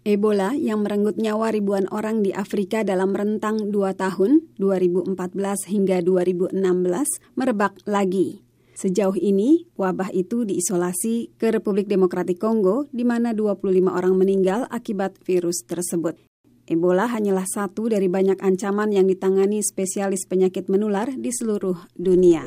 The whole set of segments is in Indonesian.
Ebola yang merenggut nyawa ribuan orang di Afrika dalam rentang 2 tahun, 2014 hingga 2016, merebak lagi. Sejauh ini, wabah itu diisolasi ke Republik Demokratik Kongo, di mana 25 orang meninggal akibat virus tersebut. Ebola hanyalah satu dari banyak ancaman yang ditangani spesialis penyakit menular di seluruh dunia.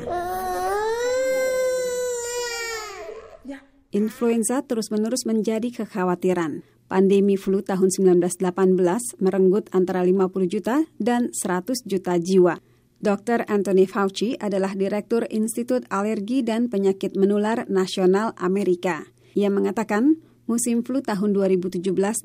Influenza terus-menerus menjadi kekhawatiran. Pandemi flu tahun 1918 merenggut antara 50 juta dan 100 juta jiwa. Dr. Anthony Fauci adalah Direktur Institut Alergi dan Penyakit Menular Nasional Amerika. Ia mengatakan musim flu tahun 2017-2018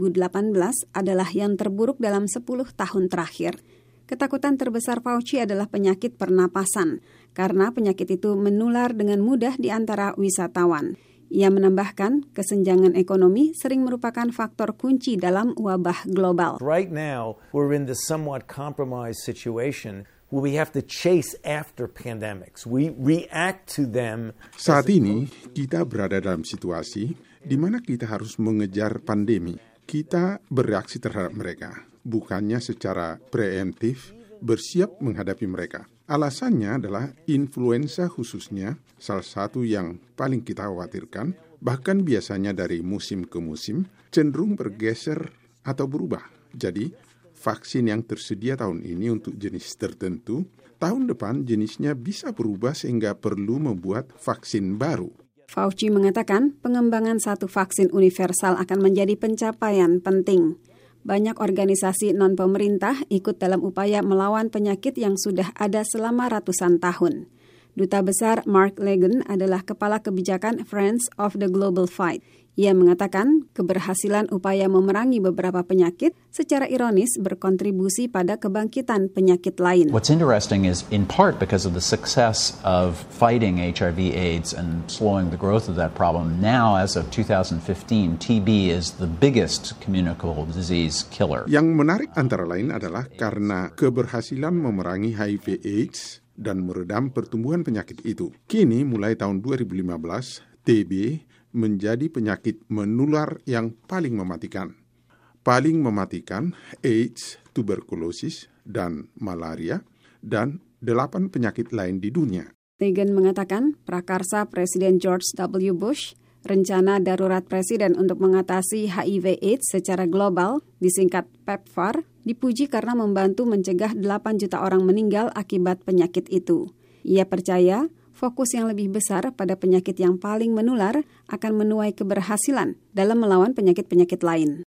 adalah yang terburuk dalam 10 tahun terakhir. Ketakutan terbesar Fauci adalah penyakit pernapasan, karena penyakit itu menular dengan mudah di antara wisatawan. Ia menambahkan, kesenjangan ekonomi sering merupakan faktor kunci dalam wabah global. Right now, we're in the somewhat compromised situation where we have to chase after pandemics. We react to them. Saat ini, kita berada dalam situasi di mana kita harus mengejar pandemi. Kita bereaksi terhadap mereka, bukannya secara preemptif bersiap menghadapi mereka. Alasannya adalah influenza khususnya, salah satu yang paling kita khawatirkan, bahkan biasanya dari musim ke musim, cenderung bergeser atau berubah. Jadi, vaksin yang tersedia tahun ini untuk jenis tertentu, tahun depan jenisnya bisa berubah sehingga perlu membuat vaksin baru. Fauci mengatakan pengembangan satu vaksin universal akan menjadi pencapaian penting. Banyak organisasi non-pemerintah ikut dalam upaya melawan penyakit yang sudah ada selama ratusan tahun. Duta Besar Mark Legan adalah Kepala Kebijakan Friends of the Global Fight. Ia mengatakan keberhasilan upaya memerangi beberapa penyakit secara ironis berkontribusi pada kebangkitan penyakit lain. What's interesting is in part because of the success of fighting HIV/AIDS and slowing the growth of that problem. Now, as of 2015, TB is the biggest communicable disease killer. Yang menarik antara lain adalah karena keberhasilan memerangi HIV/AIDS dan meredam pertumbuhan penyakit itu. Kini mulai tahun 2015, TB menjadi penyakit menular yang paling mematikan. Paling mematikan AIDS, tuberkulosis, dan malaria, dan 8 penyakit lain di dunia. Legan mengatakan prakarsa Presiden George W. Bush, rencana darurat Presiden untuk mengatasi HIV/AIDS secara global, disingkat PEPFAR, dipuji karena membantu mencegah 8 juta orang meninggal akibat penyakit itu. Ia percaya fokus yang lebih besar pada penyakit yang paling menular akan menuai keberhasilan dalam melawan penyakit-penyakit lain.